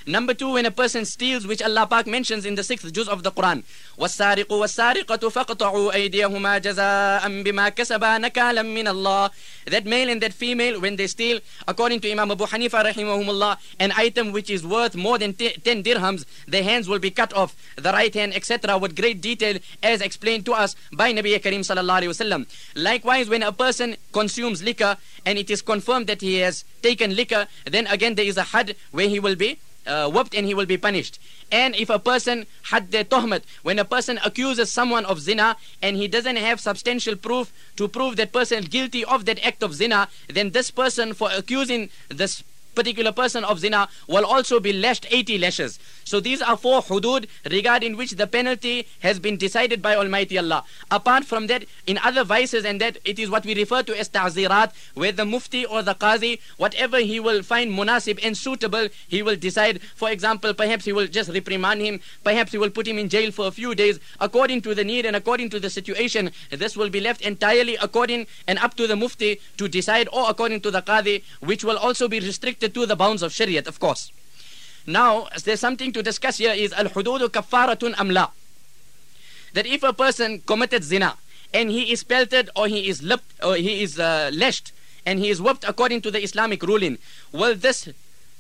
Number 2, when a person steals, which Allah Pak mentions in the 6th juz of the Quran, وَالسَّارِقُ وَالسَّارِقَةُ فَقْطَعُوا أَيْدِيَهُمَا جَزَاءً بِمَا كَسَبَا نَكَالًا مِّنَ اللَّهِ. That male and that female, when they steal, according to Imam Abu Hanifa rahimahumullah, an item which is worth more than 10 dirhams, their hands will be cut off, the right hand, etc., with great detail, as explained to us by Nabi Karim sallallahu alaihi wasallam. Likewise, when a person consumes liquor and it is confirmed that he has taken liquor, then again there is a had where he will be whipped and he will be punished. And if a person had the tuhmat, when a person accuses someone of zina and he doesn't have substantial proof to prove that person guilty of that act of zina, then this person, for accusing this particular person of zina, will also be lashed 80 lashes. So these are 4 hudud regarding which the penalty has been decided by Almighty Allah. Apart from that, in other vices, and that it is what we refer to as ta'zirat, where the mufti or the qazi, whatever he will find munasib and suitable, he will decide. For example, perhaps he will just reprimand him, perhaps he will put him in jail for a few days, according to the need and according to the situation. This will be left entirely according and up to the mufti to decide, or according to the qazi, which will also be restricted to the bounds of Shariat, of course. Now, there's something to discuss here, is al-hududu kaffaratun am la. That if a person committed zina and he is pelted or he is lipped or he is lashed and he is whipped according to the Islamic ruling, will this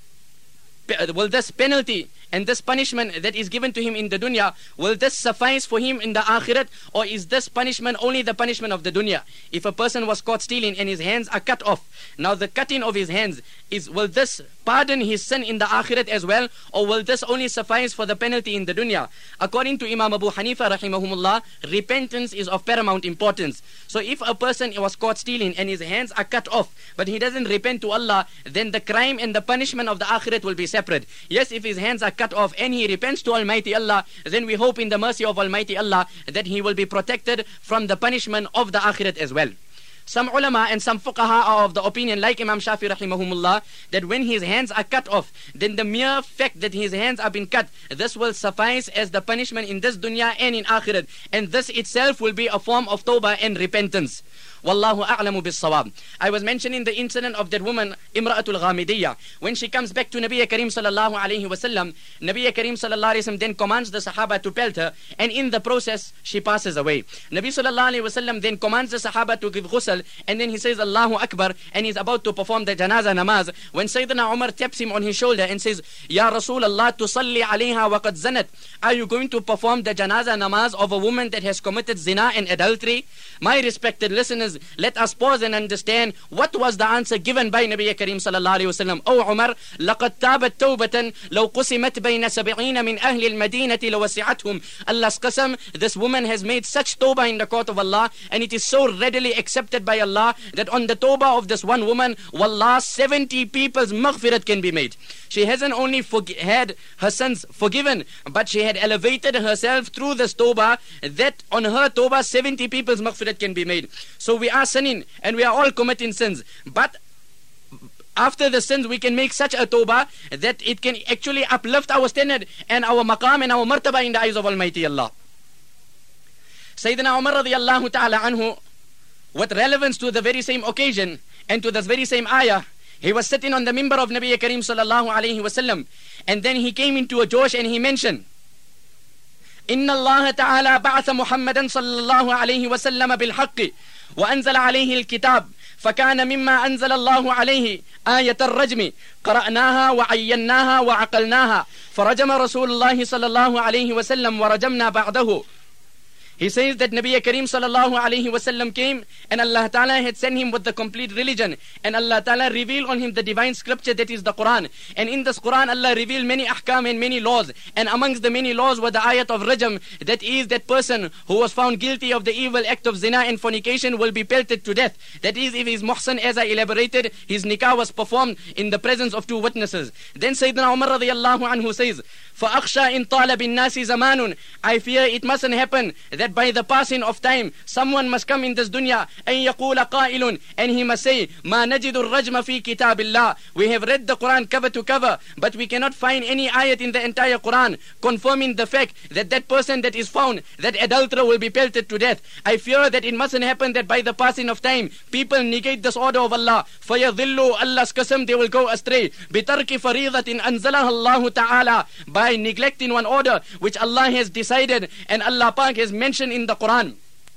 penalty and this punishment that is given to him in the dunya, will this suffice for him in the akhirat, or is this punishment only the punishment of the dunya? If a person was caught stealing and his hands are cut off, now the cutting of his hands, will this pardon his sin in the akhirat as well, or will this only suffice for the penalty in the dunya? According to Imam Abu Hanifa rahimahumullah, repentance is of paramount importance. So if a person was caught stealing and his hands are cut off, but he doesn't repent to Allah, then the crime and the punishment of the akhirat will be separate. Yes, if his hands are cut off and he repents to Almighty Allah, then we hope in the mercy of Almighty Allah that he will be protected from the punishment of the akhirat as well. Some ulama and some fuqaha are of the opinion, like Imam Shafi rahimahumullah, that when his hands are cut off, then the mere fact that his hands have been cut, this will suffice as the punishment in this dunya and in akhirat, and this itself will be a form of tawbah and repentance. Wallahu a'lamu bis-sawab. I was mentioning the incident of that woman, Imra'atul Ghamidiyya. When she comes back to Nabi Karim sallallahu alayhi wasallam, Nabi Karim sallallahu alayhi wasallam then commands the Sahaba to pelt her, and in the process she passes away. Nabi sallallahu alayhi wasallam then commands the Sahaba to give ghusl, and then he says Allahu Akbar, and he's about to perform the janazah namaz, when Sayyidina Umar taps him on his shoulder and says, Ya Rasulullah, tusalli alayha wa qad zanat. Are you going to perform the janazah namaz of a woman that has committed zina and adultery? My respected listeners, let us pause and understand what was the answer given by Nabi Karim sallallahu alayhi wasallam. Oh Umar, لَقَدْ تَابَتْ تَوْبَةً لَوْ قُسِمَتْ بَيْنَ سَبْعِينَ مِنْ أَهْلِ الْمَدِينَةِ لَوَسِعَتْهُمْ. Allah's qasam, this woman has made such tawbah in the court of Allah, and it is so readily accepted by Allah, that on the tawbah of this one woman, wallah, 70 people's maghfirat can be made. She hasn't only had her sins forgiven, but she had elevated herself through this tawbah, that on her tawbah 70 people's maghfirat can be made. So we are sinning and we are all committing sins, but after the sins we can make such a tawbah that it can actually uplift our standard and our maqam and our martaba in the eyes of Almighty Allah. Sayyidina Umar radiyallahu ta'ala anhu, with relevance to the very same occasion and to this very same ayah, he was sitting on the mimbar of Nabi Karim sallallahu alayhi wasallam, and then he came into a josh and he mentioned, Inna Allah ta'ala ba'atha Muhammadan sallallahu alayhi wasallam bil haqqi wa anzala alayhi al-kitab فكان مما أنزل الله عليه آية الرجم قرأناها وعيناها وعقلناها فرجم رسول الله صلى الله عليه وسلم ورجمنا بعده. He says that Nabi Karim sallallahu alayhi wasallam came, and Allah Ta'ala had sent him with the complete religion, and Allah Ta'ala revealed on him the divine scripture that is the Quran. And in this Quran Allah revealed many ahkam and many laws, and amongst the many laws were the ayat of rajam, that is that person who was found guilty of the evil act of zina and fornication will be pelted to death. That is, if he is muhsan, as I elaborated, his nikah was performed in the presence of 2 witnesses. Then Sayyidina Umar radiyallahu anhu says, فَأَخْشَى إِن طَالَ بِالنَّاسِ زَمَانٌ. I fear it mustn't happen that that by the passing of time, someone must come in this dunya, أن يقول قائل, and he must say, ما نجد الرجم في كتاب الله. We have read the Quran cover to cover, but we cannot find any ayat in the entire Quran confirming the fact that that person that is found, that adulterer, will be pelted to death. I fear that it mustn't happen that by the passing of time, people negate this order of Allah. فَيَضِلُّ, Allah's qasam, they will go astray. بِتَرْكِ فَرِيضَةٍ أَنزَلَهَا اللَّهُ تَعَالَى, by neglecting one order which Allah has decided and Allah Pak has mentioned in the Quran.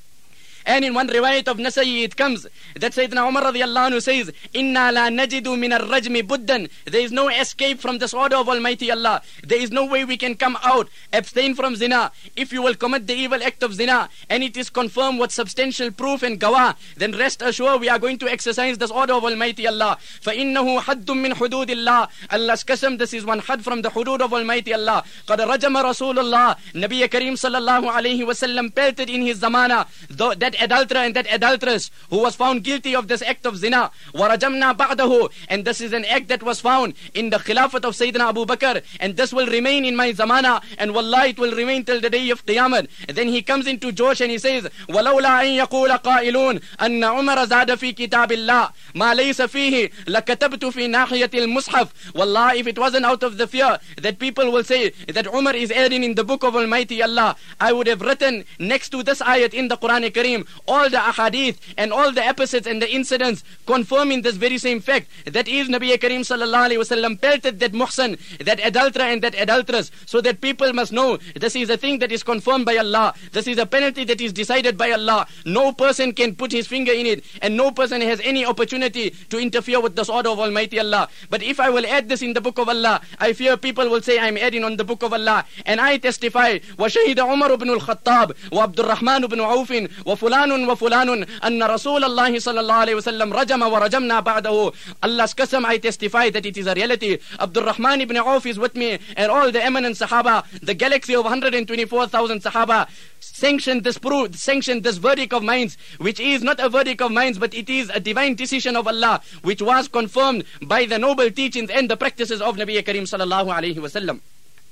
And in one riwayat of Nasa'i it comes that Sayyidina Umar radiallahu anhu says, Inna la najidu min ar-rajmi buddan. There is no escape from this order of Almighty Allah. There is no way we can come out. Abstain from zina. If you will commit the evil act of zina, and it is confirmed with substantial proof and gawah, then rest assured we are going to exercise this order of Almighty Allah. فَإِنَّهُ حَدٌّ مِّن حُدُودِ اللَّهِ. Allah's qasam, this is one had from the hudud of Almighty Allah. قَدْ رَجَمَ رَسُولُ اللَّهِ. Nabi Kareem sallallahu alayhi wa sallam pelted in his zamana that adulterer and that adulteress who was found guilty of this act of zina. وَرَجَمْنَا بَعْدَهُ. And this is an act that was found in the khilafat of Sayyidina Abu Bakr, and this will remain in my zamana, and wallah it will remain till the day of Qiyamah. Then he comes into Josh and he says, وَلَوْلَا أَن يَقُولَ قَائِلُونَ أَنَّ عُمَرَ زَادَ فِي كِتَابِ اللَّهِ مَا لَيْسَ فِيهِ لَكَتَبْتُ فِي نَاحِيَةِ الْمُصْحَفِ. Wallah, if it wasn't out of the fear that people will say that Umar is adding in the book of Almighty Allah, I would have written next to this ayat in the Quran Kareem all the ahadith and all the episodes and the incidents confirming this very same fact. That is, Nabi Kareem sallallahu alayhi wasallam pelted that muhsan, that adulterer and that adulteress, so that people must know this is a thing that is confirmed by Allah. This is a penalty that is decided by Allah. No person can put his finger in it, and no person has any opportunity to interfere with this order of Almighty Allah. But if I will add this in the book of Allah, I fear people will say I am adding on the book of Allah. And I testify, وَشَهِدَ عُمَرُ بْنُ الْخَطَّابِ وَعَبْدُ الرَّحْمَنُ بْنُ عَوْفٍ وَفُلَانٌ وَفُلَانٌ أَنَّ رَسُولَ اللَّهِ صَلَّى اللَّهُ عَلَيْهِ وَسَلَّمْ رَجَمَ وَرَجَمْنَا بَعْدَهُ. Allah's qasam, I testify that it is a reality. Abdul Rahman ibn Auf is with me, and all the eminent Sahaba, the galaxy of 124,000 Sahaba, sanctioned this verdict of mine, which is not a verdict of mine, but it is a divine decision of Allah, which was confirmed by the noble teachings and the practices of Nabi Kareem sallallahu alayhi wasallam.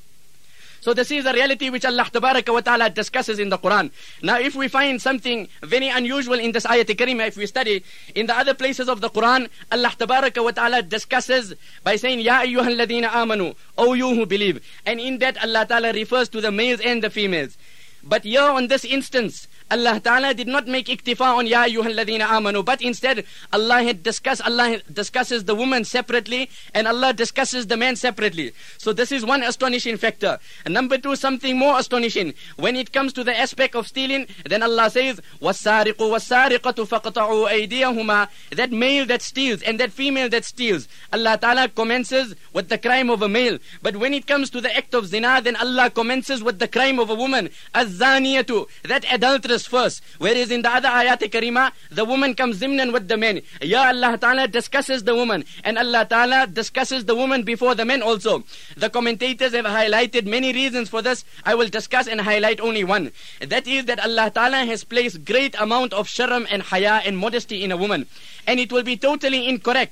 So this is a reality which Allah Tabaraka wa Ta'ala discusses in the Quran. Now if we find something very unusual in this ayat Karima, if we study in the other places of the Quran, Allah Tabaraka wa Ta'ala discusses by saying, Ya ayyuhal ladina amanu, O you who believe. And in that Allah Ta'ala refers to the males and the females. But here on this instance, Allah Ta'ala did not make iktifa on Ya ayyuhal ladina amanu, but instead Allah discusses the woman separately, and Allah discusses the man separately. So this is one astonishing factor. And number two, something more astonishing. When it comes to the aspect of stealing, then Allah says, وَالسَّارِقُ وَالسَّارِقَةُ فَقْطَعُوا أَيْدِيَهُمَا. That male that steals and that female that steals, Allah Ta'ala commences with the crime of a male. But when it comes to the act of zina, then Allah commences with the crime of a woman. Az-zaniyatu, that adulteress first. Whereas in the other ayat Karima, the woman comes zimnan with the men. Ya Allah Ta'ala discusses the woman, and Allah Ta'ala discusses the woman before the men also. The commentators have highlighted many reasons for this. I will discuss and highlight only one. That is that Allah Ta'ala has placed great amount of sharam and haya and modesty in a woman. And it will be totally incorrect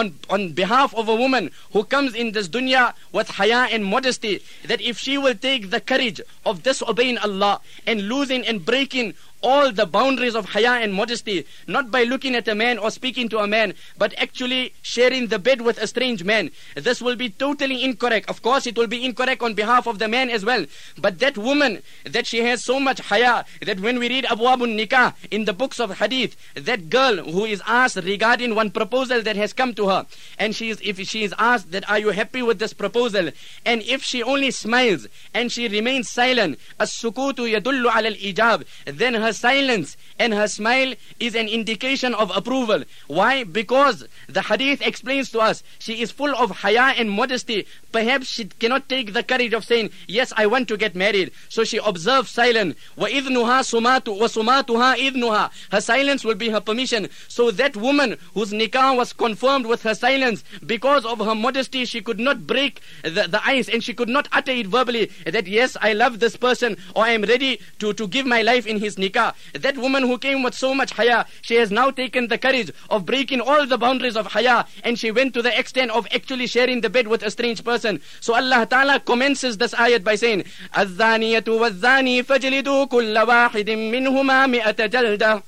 on behalf of a woman who comes in this dunya with haya and modesty, that if she will take the courage of disobeying Allah and losing and breaking all the boundaries of haya and modesty, not by looking at a man or speaking to a man, but actually sharing the bed with a strange man, this will be totally incorrect. Of course, it will be incorrect on behalf of the man as well. But that woman, that she has so much haya, that when we read Abwabun Nikah in the books of hadith, that girl who is asked regarding one proposal that has come to her, and if she is asked that, are you happy with this proposal? And if she only smiles and she remains silent, as-sukutu yadullu ala al-ijab, then her silence and her smile is an indication of approval. Why? Because the hadith explains to us she is full of haya and modesty. Perhaps she cannot take the courage of saying, yes, I want to get married. So she observes silence. وَإِذْنُهَا سُمَاتُ وَسُمَاتُهَا إِذْنُهَا. Her silence will be her permission. So that woman whose nikah was confirmed with her silence, because of her modesty, she could not break the ice, and she could not utter it verbally that, yes, I love this person, or I am ready to give my life in his nikah. nikah. That woman who came with so much haya, she has now taken the courage of breaking all the boundaries of haya, and she went to the extent of actually sharing the bed with a strange person. So Allah Ta'ala commences this ayat by saying, الزانية والزاني فاجلدوا كل واحد منهما مئة جلدة.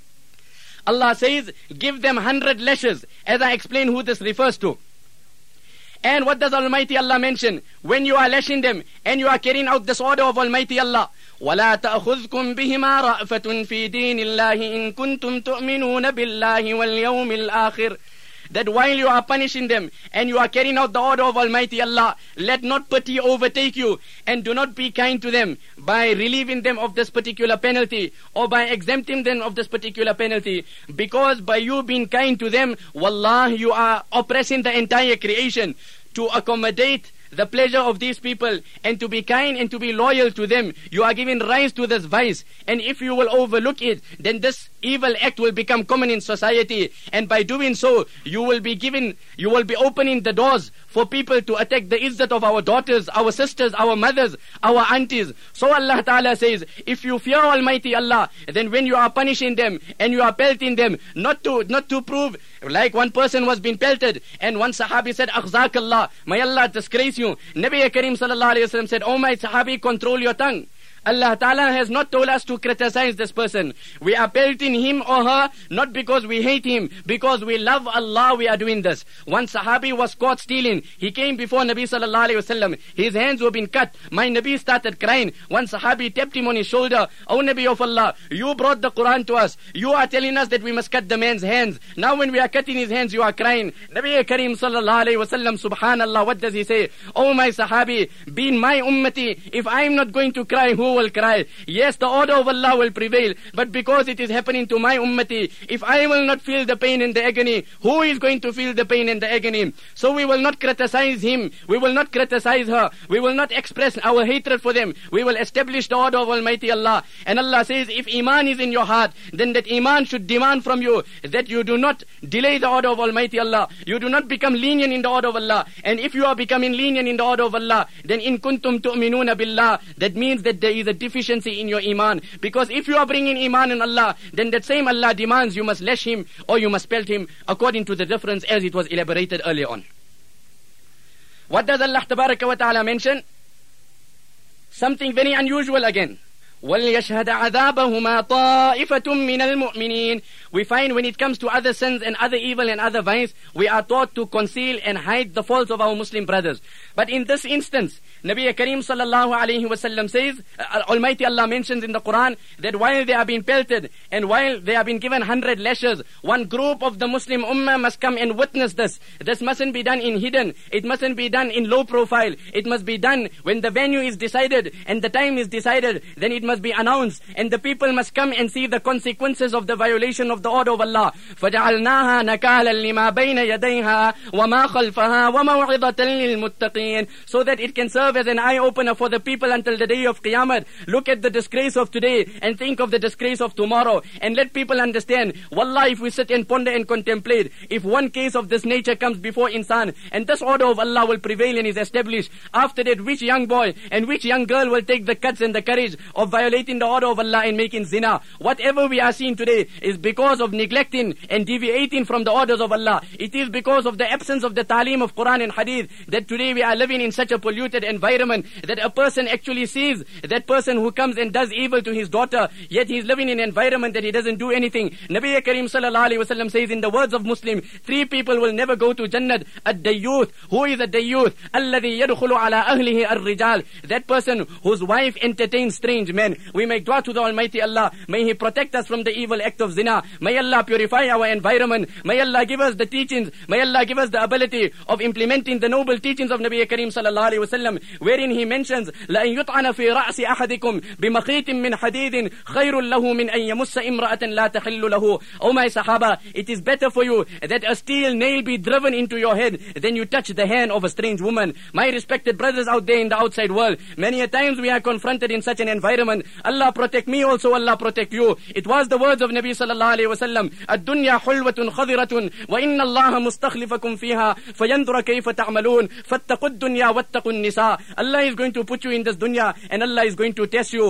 Allah says, give them 100 lashes, as I explain who this refers to. And what does Almighty Allah mention? When you are lashing them and you are carrying out this order of Almighty Allah, وَلَا تَأْخُذْكُمْ بِهِمَا رَأْفَةٌ فِي دِينِ اللَّهِ إِن كُنْتُمْ تُؤْمِنُونَ بِاللَّهِ وَالْيَوْمِ الْآخِرِ. That while you are punishing them and you are carrying out the order of Almighty Allah, let not pity overtake you, and do not be kind to them by relieving them of this particular penalty or by exempting them of this particular penalty, because by you being kind to them, wallah, you are oppressing the entire creation. To accommodate the pleasure of these people and to be kind and to be loyal to them, you are giving rise to this vice. And if you will overlook it, then this evil act will become common in society, and by doing so, you will be opening the doors for people to attack the izzat of our daughters, our sisters, our mothers, our aunties. So Allah Ta'ala says, if you fear Almighty Allah, then when you are punishing them and you are pelting them, not to prove, like one person was being pelted and one Sahabi said, Akhzakallah, may Allah disgrace you. Nabi Kareem Sallallahu Alaihi Wasallam said, oh my Sahabi, control your tongue. Allah Ta'ala has not told us to criticize this person. We are pelting him or her not because we hate him, because we love Allah we are doing this. One Sahabi was caught stealing. He came before Nabi Sallallahu Alaihi Wasallam. His hands were being cut. My Nabi started crying. One Sahabi tapped him on his shoulder. Oh Nabi of Allah, you brought the Quran to us. You are telling us that we must cut the man's hands. Now when we are cutting his hands, you are crying. Nabi Kareem Sallallahu Alaihi Wasallam, subhanallah, what does he say? Oh my Sahabi, being my ummati, if I am not going to cry, who will cry? Yes, the order of Allah will prevail, but because it is happening to my ummati, if I will not feel the pain and the agony, who is going to feel the pain and the agony? So we will not criticize him, we will not criticize her, we will not express our hatred for them, we will establish the order of Almighty Allah. And Allah says, if iman is in your heart, then that iman should demand from you that you do not delay the order of Almighty Allah, you do not become lenient in the order of Allah. And if you are becoming lenient in the order of Allah, then in kuntum tu'minuna billah, that means that there is a deficiency in your iman. Because if you are bringing iman in Allah, then that same Allah demands you must lash him or you must pelt him according to the difference as it was elaborated earlier on. What does Allah Tabaraka wa Ta'ala mention? Something very unusual again. وَلْيَشْهَدَ عَذَابَهُمَا طَائِفَةٌ مِّنَ الْمُؤْمِنِينَ. We find when it comes to other sins and other evil and other vice, we are taught to conceal and hide the faults of our Muslim brothers. But in this instance, Nabi Kareem Sallallahu Alaihi Wasallam says, Almighty Allah mentions in the Quran that while they are being pelted and while they are being given 100 lashes, one group of the Muslim Ummah must come and witness this. This mustn't be done in hidden. It mustn't be done in low profile. It must be done when the venue is decided and the time is decided. Then it must be announced and the people must come and see the consequences of the violation of the order of Allah. فَجَعَلْنَاهَا نَكَالًا لِمَا بَيْنَ يَدَيْهَا وَمَا خَلْفَهَا وَمَوْعِظَةً لِلْمُتَّقِينَ, so that it can serve as an eye-opener for the people until the day of Qiyamah. Look at the disgrace of today and think of the disgrace of tomorrow, and let people understand. Wallah, if we sit and ponder and contemplate, if one case of this nature comes before insan and this order of Allah will prevail and is established, after that which young boy and which young girl will take the guts and the courage of violating the order of Allah and making zina? Whatever we are seeing today is because of neglecting and deviating from the orders of Allah. It is because of the absence of the talim of Quran and Hadith that today we are living in such a polluted environment that a person actually sees that person who comes and does evil to his daughter, yet he is living in an environment that he doesn't do anything. Nabi Kareem Sallallahu Alaihi Wasallam says in the words of Muslim, 3 people will never go to Jannat. Ad-dayyuth. Who is a dayyuth? Alladhi yadkhulu ala ahlihi ar-rijal. That person whose wife entertains strange men. We make dua to the Almighty Allah. May He protect us from the evil act of zina. May Allah purify our environment. May Allah give us the teachings. May Allah give us the ability of implementing the noble teachings of Nabi Kareem Sallallahu Alaihi Wasallam, wherein he mentions, لَأَن يُطْعَنَ فِي رَأْسِ أَحَدِكُمْ بِمَخِيطٍ مِّنْ حَدِيدٍ خَيْرٌ لَهُ مِنْ أَن يَمُسَّ إِمْرَأَةً لَا تَحِلُّ لَهُ. O my Sahaba, it is better for you that a steel nail be driven into your head than you touch the hand of a strange woman. My respected brothers out there in the outside world, many a times we are confronted in such an environment. Allah protect me also, Allah protect you. It was the words of Nabi Sallallahu Alaihi Wasallam, الدنيا حلوة خضرة وإن الله مستخلفكم فيها فينظر كيف تعملون فاتقوا الدنيا واتقوا النساء. Allah is going to put you in this dunya and Allah is going to test you.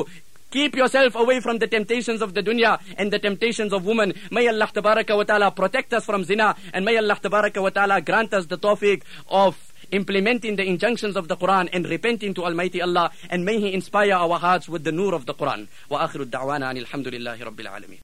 Keep yourself away from the temptations of the dunya and the temptations of women. May Allah tabaraka wa ta'ala protect us from zina, and may Allah tabaraka wa ta'ala grant us the tawfiq of implementing the injunctions of the Quran and repenting to Almighty Allah, and may He inspire our hearts with the nur of the Quran. Wa akhiru da'wana alhamdulillahi rabbil alameen.